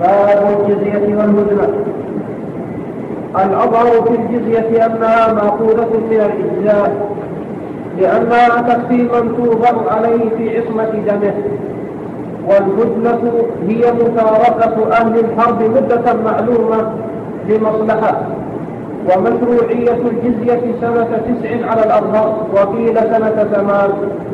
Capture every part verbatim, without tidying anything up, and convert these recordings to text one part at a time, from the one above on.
باب الجزية والهدنة. الأظهر في الجزية أنها مأخوذة من الإجزاء لأنها تكفي من توضع عليه في عصمة دمه، والهدنة هي مفارقة أهل الحرب مدة معلومة لمصلحة. ومشروعية الجزية سنة تسع على الأظهر، وقيل سنة ثمان.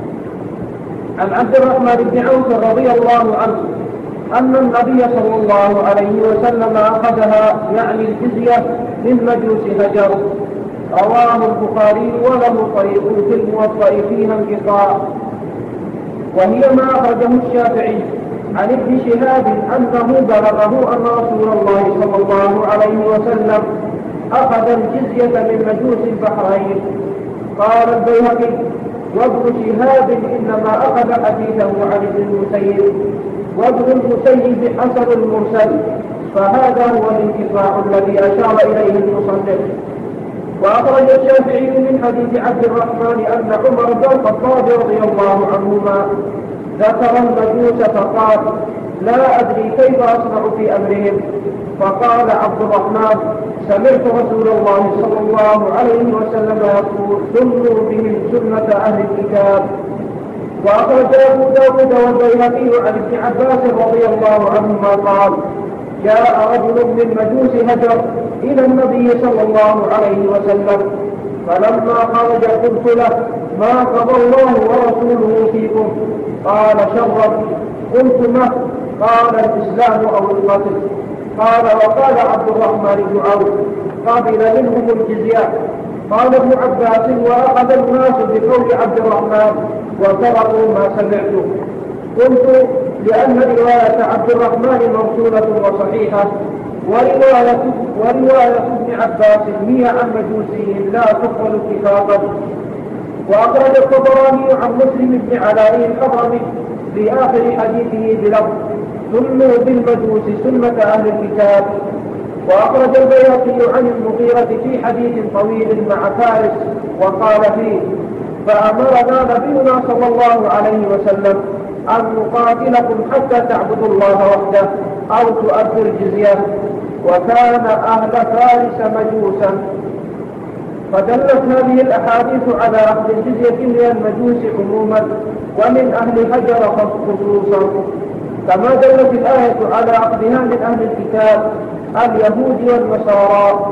عن عبد الرحمن بن عوف رضي الله عنه أن النبي صلى الله عليه وسلم أخذها يعني الجزية من مجوس هجر. رواه البخاري وله طريق في الموطأ فيها انقطاع، وهي ما أخرجه الشافعي عن ابن شهاب أنه بلغه أن رسول الله صلى الله عليه وسلم أخذ الجزية من مجوس البحرين. قال البيهقي: وابن شهاب إنما أخذ حديثه عن ابن المسيب، وابن المسيب حسن المرسل، فهذا هو الانقطاع الذي أشار إليه المصنف. وأخرج الشافعي من حديث عبد الرحمن أن عمر بن الخطاب رضي الله عنهما ذكر المجوس فقال: لا أدري كيف أصنع في أمرهم. فقال عبد الرحمن: سمعت رسول الله صلى الله عليه وسلم يقول: سنوا بهم سنة أهل الكتاب. وأخرج أبو داود والبيهقي عن ابن عباس رضي الله عنهما قال: جاء رجل من مجوس هجر إلى النبي صلى الله عليه وسلم، فلما خرج قلت له: ما قضى الله ورسوله فيكم؟ قال: شرا. قلت: ما؟ قال: الإسلام أو القتل. قال: وقال عبد الرحمن بن عوف: قبل منهم الجزية. قال ابن عباس: وأخذ الناس بقول عبد الرحمن وتركوا ما سمعته. قلت: لأن رواية عبد الرحمن موصولة وصحيحة، ورواية, ورواية ابن عباس هي عن مجوسهم لا تقبل اتفاقا. وأخرج الطبراني عن مسلم بن علاء الحضرمي في آخر حديثه بلفظ: سنوا بالمجوس سنة أهل الكتاب. وأخرج البيهقي عن المغيرة في حديث طويل مع فارس وقال فيه: فأمرنا نبينا صلى الله عليه وسلم أن نقاتلكم حتى تعبدوا الله وحده أو تؤدوا الجزية. وكان أهل فارس مجوسا. فدلت هذه الأحاديث على أخذ الجزية من المجوس عموما ومن أهل هجر خصوصا، كما دلت الآية على أخذها من أهل الكتاب اليهود والنصارى.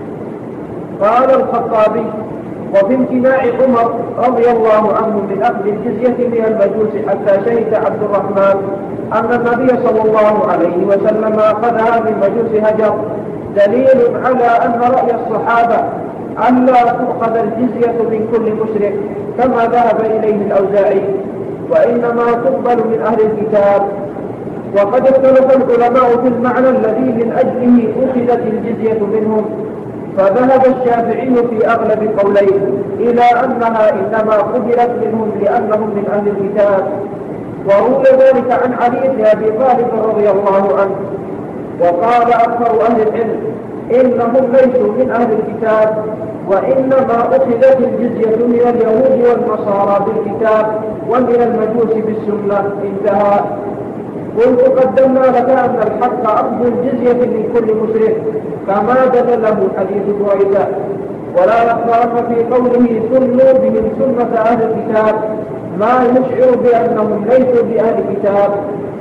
قال الخطابي: وفي امتناع عمر رضي الله عنه من أخذ الجزية من المجوس حتى شهد عبد الرحمن أن النبي صلى الله عليه وسلم أخذها من مجوس هجر دليل على أن رأي الصحابة أن لا تؤخذ الجزية من كل مشرك كما ذهب إليه الأوزاعي، وإنما تقبل من أهل الكتاب. وقد اختلف العلماء في المعنى الذي من أجله أخذت الجزية منهم، فذهب الشافعي في أغلب قوليه إلى أنها إنما قبلت منهم لأنهم من أهل الكتاب. وروي ذلك عن علي بن أبي طالب رضي الله عنه. وقال أكثر أهل العلم إنهم ليسوا من أهل الكتاب، وإنما أخذت الجزية من اليهود والنصارى بالكتاب ومن المجوس بالسنة. انتهى. قلت: قدمنا لك أن الحق أخذ الجزية من كل مشرك كما دلله حديث بريدة، ولا يخفى أن في قوله سنوا بهم سنة أهل الكتاب ما يشعر بأنهم ليسوا بأهل الكتاب.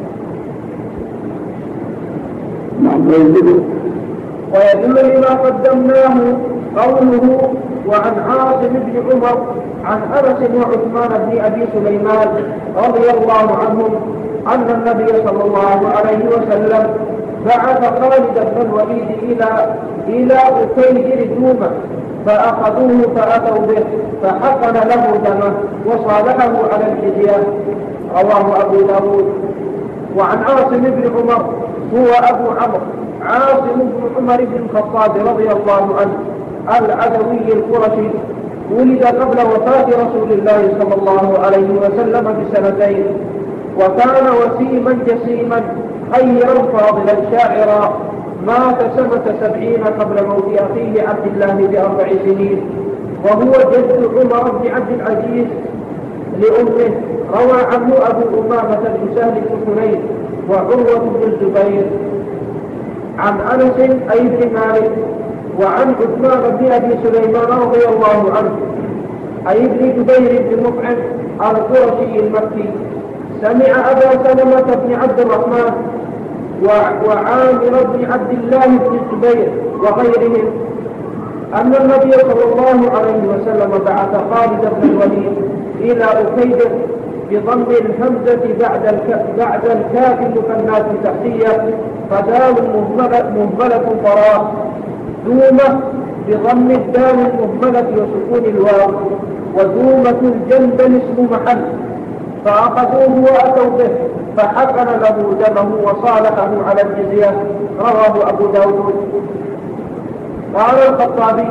ويدل لما قدمناه قوله: وعن عاصم بن عمر عن أنس وعثمان بن أبي سليمان رضي الله عنهم أن النبي صلى الله عليه وسلم بعث خالد بن الوليد إلى إلى أكيد دومة، فأخذوه فأتوا به فحقن له دمه وصالحه على الجزية. رواه أبو داود. وعن عاصم بن عمر هو أبو عمرو عاصم بن عمر بن الخطاب رضي الله عنه العدوي القرشي، ولد قبل وفاة رسول الله صلى الله عليه وسلم بسنتين، وكان وسيما جسيما خيرا فاضلا شاعرا. مات سنة سبعين قبل موت أخيه عبد الله بأربع سنين، وهو جد عمر بن عبد العزيز لأمه. روى عنه أبو أمامة بن سهل بن حنين وعروة بن الزبير. عن أنس أي بن مالك وعن عثمان بن أبي سليمان رضي الله عنه أي بن جبير بن مطعم القرشي المكي سمع أبا سلمة بن عبد الرحمن وعامر بن عبد الله بن الزبير وغيرهم أن النبي صلى الله عليه وسلم بعث خالد بن الوليد إلى أكيدر بضم الهمزة بعد الك... بعد الكاف المثناة تحتية فدال مهملة فراغ دومة بضم الدال المهملة وسكون الواو ودومة الجندل اسم محل فأخذوه وأتوا به فحقن له دمه وصالحه على الجزية. رواه أبو داود. قال الخطابي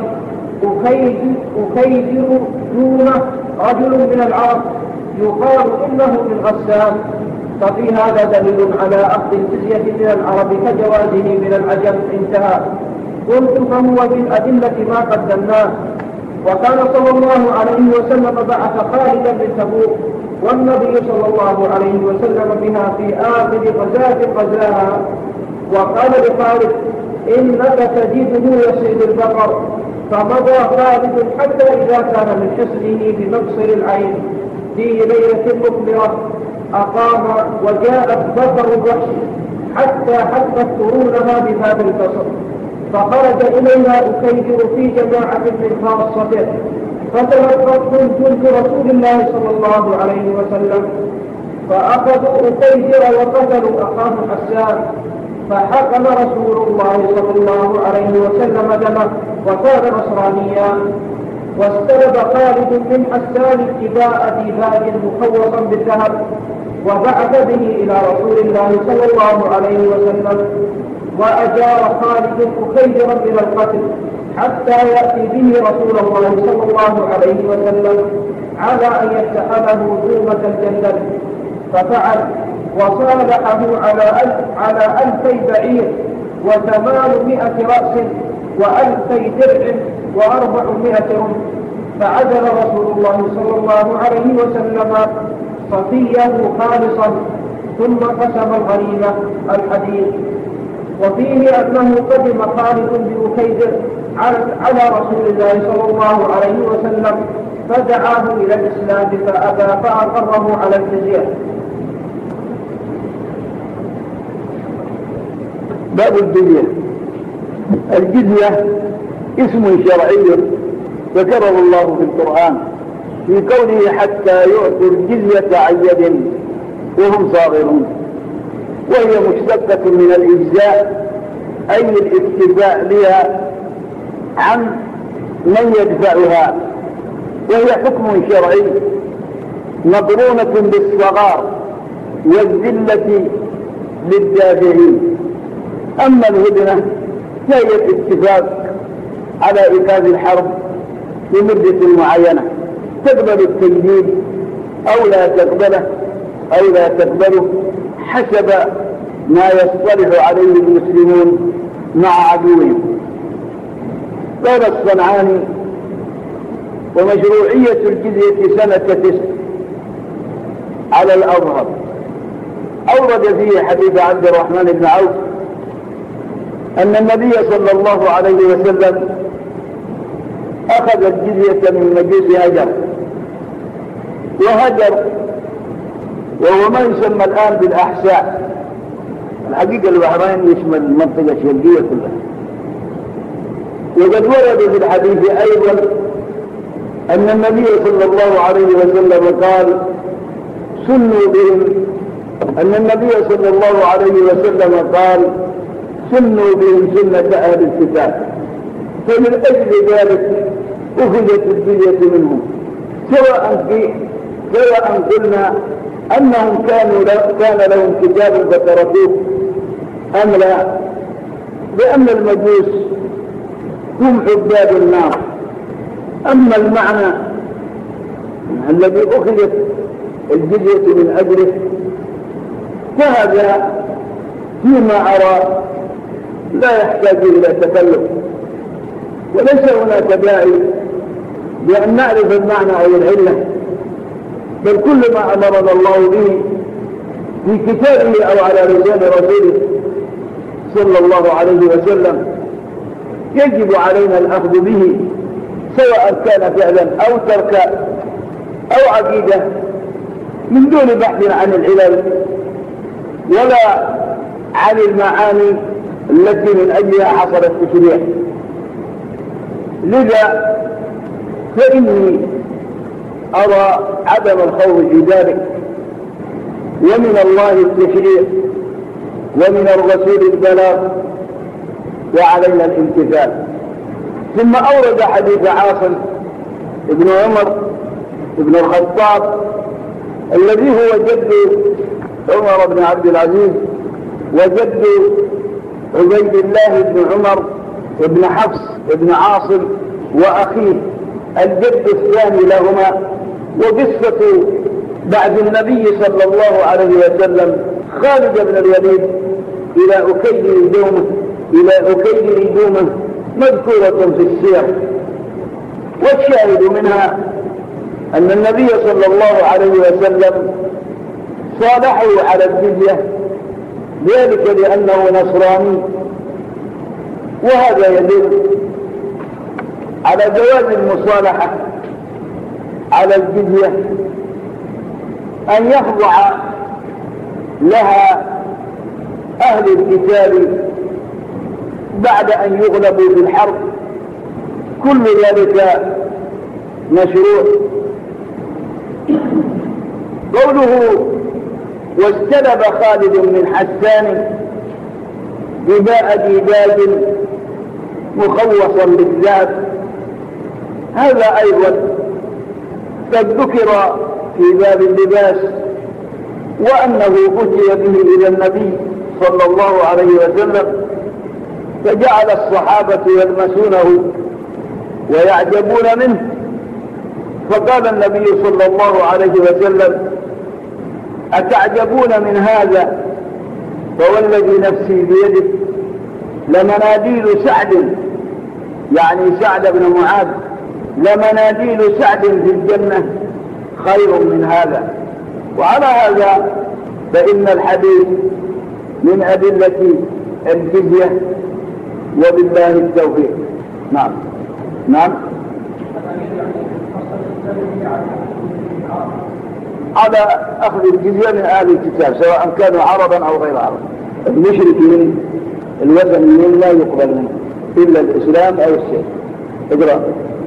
أكيدر دونه رجل من العرب يقال إنه من غسان ففي هذا دليل على أخذ الجزية من العرب كجوازه من العجم. انتهى. قلت فهو من أدلة ما قدمناه. وكان صلى الله عليه وسلم بعث خالدا من تبوك والنبي صلى الله عليه وسلم بها في آخر غزاة غزاها وقال لخالد إنك تجده يصيد البقر فمضى خالد حتى إذا كان من حصنه بمبصر العين في ليلة مقبرة أقام وجاءت بقر الوحش حتى حتى قرونها بهذا البصر فخرج إليها أكيدر في جماعة من خاصته فتلقته جند رسول الله صلى الله عليه وسلم فأخذوا أكيدر وقتلوا أخاه حسان فحكم رسول الله صلى الله عليه وسلم دمه وكان نصرانيا واستلب خالد من حسان اتباع ديباج مخوصا بالذهب وبعث به إلى رسول الله صلى الله عليه وسلم وأجار خالد أكيدرا من القتل حتى يأتي به رسول الله صلى الله عليه وسلم على أن يفتحله دومة الجندل ففعل وصالحه على ألف على ألفي بعير وثمانمائة رأس وألفي درع وأربعمائة رمح فعدل رسول الله صلى الله عليه وسلم صفيه خالصا ثم قسم الغنيمة. الحديث. وفيه أنه قدم خالد بأكيدر على رسول الله صلى الله عليه وسلم فدعاه إلى الإسلام فأبى فأقره على الجزية. باب الجزية. الجزية اسم شرعي ذكره الله في القرآن في قوله حتى يؤتوا الجزية عن يد وهم صاغرون، وهي مشتقة من الإجزاء أي الاكتفاء بها عن من يدفعها، وهي حكم شرعي مقرونة بالصغار والذلة للدافعين. أما الهدنة فهي الاتفاق على إيقاف الحرب لمدة معينة تقبل التجديد أو لا تقبله أو لا تقبله حسب ما يصطلح عليه المسلمون مع عدوهم. قال الصنعاني ومشروعية الجزية سنة تسع على الأظهر. أورد فيه حديث عبد الرحمن بن عوف أن النبي صلى الله عليه وسلم أخذ الجزية من مجوس هجر، وهجر وهو ما يسمى الآن بالأحساء. الحقيقة البحرين يشمل المنطقة الشرقية كلها. وقد ورد في الحديث أيضا أن النبي صلى الله عليه وسلم قال سنوا بهم أن النبي صلى الله عليه وسلم قال سنوا بهم سنة أهل الكتاب، فمن أجل ذلك أخذت الجزية منهم، سواء في سواء قلنا أنهم كانوا كان لهم كتاب فتركوه أم لا، لأن المجوس هم عباد النار. أما المعنى الذي أخذت الجزية من أجله فهذا فيما أرى لا يحتاج إلى تكلف، وليس هناك داعي بأن نعرف المعنى أو العلة، بل كل ما أمرنا الله به في كتابه أو على لسان رسوله صلى الله عليه وسلم يجب علينا الأخذ به، سواء كان فعلا أو تركا أو عقيدة، من دون بحث عن العلل ولا عن المعاني التي من أجلها حصل التشريع. لذا فإني أرى عدم الخوض في ذلك، ومن الله التشريع ومن الرسول البلاغ وعلينا الامتثال. ثم أورد حديث عاصم ابن عمر ابن الخطاب الذي هو جد عمر بن عبد العزيز وجد عبيد الله بن عمر بن حفص بن عاصم وأخيه الجد الثاني لهما، وقصة بعد النبي صلى الله عليه وسلم خالد بن الوليد إلى أكيد دومه إلى أكيد دومه مذكورة في السير. والشاهد منها أن النبي صلى الله عليه وسلم صالحه على الجزية، ذلك لأنه نصراني، وهذا يدل على جواز المصالحة على الجزية أن يخضع لها أهل الكتاب بعد أن يغلبوا في الحرب، كل ذلك مشروع. قوله واستلب خالد من حسان إباء ديباج مخوصا بالذات، هذا أيضا قد ذكر في باب اللباس، وأنه أتي به إلى النبي صلى الله عليه وسلم فجعل الصحابة يلمسونه ويعجبون منه، فقال النبي صلى الله عليه وسلم أتعجبون من هذا؟ فوالذي نفسي بيده لمناديل سعد، يعني سعد بن معاذ، لمناديل سعد في الجنة خير من هذا. وعلى هذا فإن الحديث من أدلة الجزية، وبالله التوفيق. نعم نعم على أخذ الجزية من أهل الكتاب سواء كانوا عربا أو غير عرب. المشركين الوثنيين لا يقبل منهم إلا الإسلام أو السلم. اقرأ.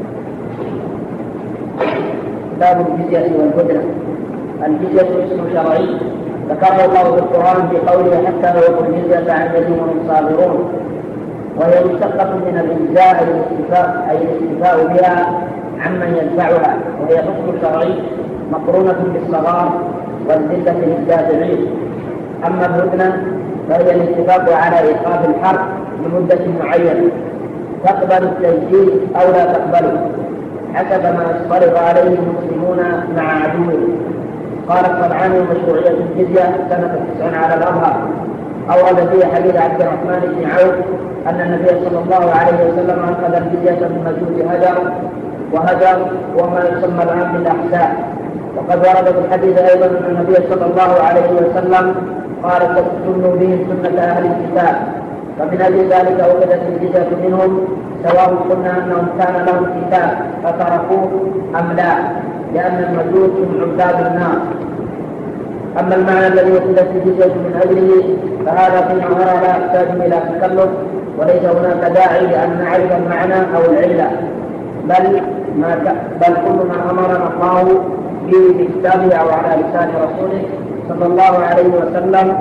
باب الجزية والهدنة. الجزية اسم شرعي ذكره الله في القرآن في قوله حتى لو يكون الجزية عن يد وهم صاغرون، وهي مشتقة من الإجزاء الاستيفاء، أي الاستيفاء بها عمن يدفعها، وهي حكم شرعي مقرونة بالصغار والذلة للدافعين. أما الهدنة فهي الاتفاق على إيقاف الحرب لمدة معينة تقبل التجديد أو لا تقبله حسب ما يفترض عليه المسلمون مع عدوهم. قال الصنعاني مشروعية الجزية سنة تسع على الأظهر. أورد فيه حديث عبد الرحمن بن عوف أن النبي صلى الله عليه وسلم أخذ الجزية من مجوس هجر، وهجر وما يسمى الآن بالأحساء. وقد ورد في الحديث أيضا أن النبي صلى الله عليه وسلم قال تسنوا بهم سنة أهل الكتاب، فمن أجل ذلك أخذت الجزية منهم سواء قلنا أنهم كان لهم كتاب فتركوه أم لا، لأن المجوس هم عباد النار. أما المعنى الذي أخذت الجزية من أجله فهذا فيما أرى لا يحتاج إلى تكلف، وليس هناك داعي لأن نعرف المعنى أو العلة، بل ما بل كل ما أمرنا الله به في كتابه أو على لسان رسوله صلى الله عليه وسلم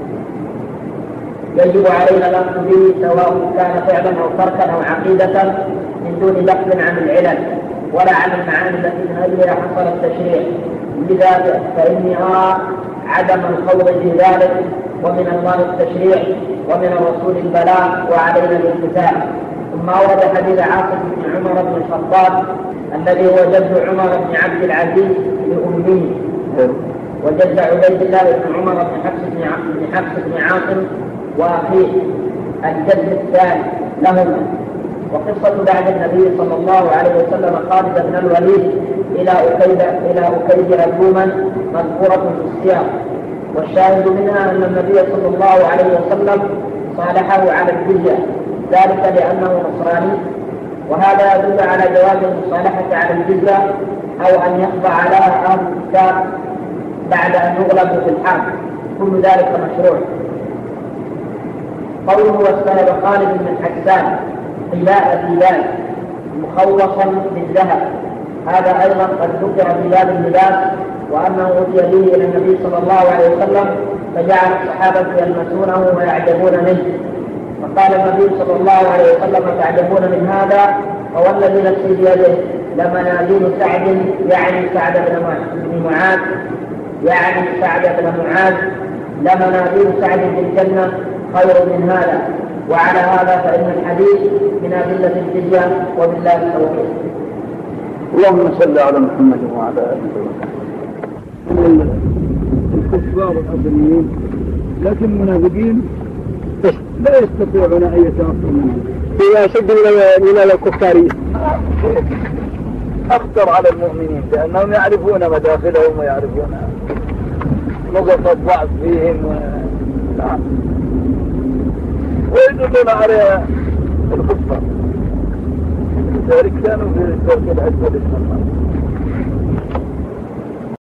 يجب علينا الأخذ به، سواء كان فعلا أو تركا أو عقيدة، من دون بحث عن العلل ولا عن المعاني التي من أجلها حصل التشريع. لذا فإني أرى عدم الخوض في ذلك، ومن الله التشريع ومن الرسول البلاغ وعلينا الامتثال. ثم أورد حديث عاصم بن عمر بن الخطاب الذي هو جد عمر بن عبد العزيز لأمه، وجد عبيد الله بن عمر بن حفص بن حفص بن عاصم وأخيه الجد الثاني لهما. وقصة بعد النبي صلى الله عليه وسلم خالد بن الوليد إلى أكيد إلى أكيد عدوما مذكورة في السياق. والشاهد منها أن النبي صلى الله عليه وسلم صالحه على الجزية، ذلك لأنه نصراني، وهذا يدل على جواز المصالحة على الجزية أو أن يخضع لها أهل الكتاب بعد أن يغلبوا في الحرب، كل ذلك مشروع. قوله واستلب خالد بن حسان حذاء بلال مخوصا بالذهب، هذا أيضا قد ذكر بلال اللباس، وأنه أتي به إلى النبي صلى الله عليه وسلم فجعل الصحابة يلمسونه ويعجبون منه، فقال النبي صلى الله عليه وسلم تعجبون من هذا؟ فوالذي نفسي بيده لمنازل سعد يعني سعد بن معاذ يعني سعد بن معاذ لمنازل سعد في الجنة خير من هذا. وعلى هذا فإن الحديث من أدلة الجزية، وبالله التوفيق. اللهم صل على محمد وعلى آله وسلم. الكفار الأصليين لكن المنافقين لا يستطيعون أن يتأثروا منهم. هي أشد من الكفارين، أخطر على المؤمنين لأنهم يعرفون مداخلهم ويعرفون نقطة الضعف فيهم و... نعم. ويدلون على الكفار، لذلك كانوا في الدرجة الأسفل من النار.